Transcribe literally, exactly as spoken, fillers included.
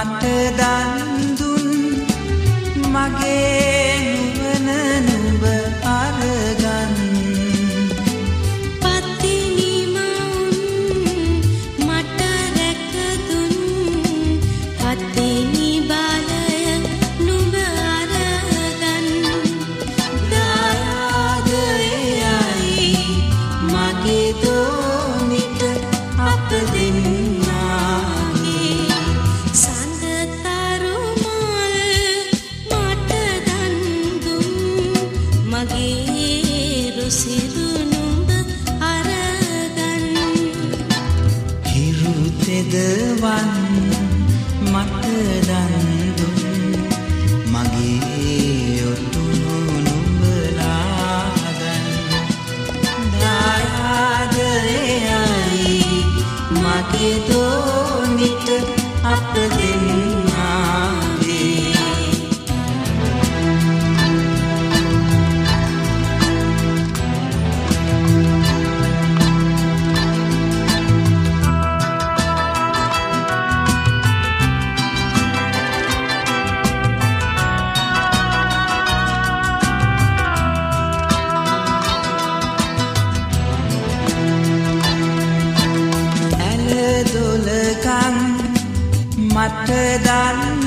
මට දන් දුන් මගේ නුවණ නුඹ අරගන් පත්තිනි මවුන් මට රැක දුන් පත්තිනි බලය නුඹ අරගන් දායාදයයි මගේ දෝනිට අප දෙන්නාගේ සඳ තරුමල් මට දන් දුන් මගේ රුසිරු නුඹ අරගන් හිරු තෙදවන් මට දන් දුන් මගේ ඔටුනු නුඹලාගන් දායාදයයි මගේ දෝනිට අප දෙන්නාගේ ඇල දොලකන් මට දන්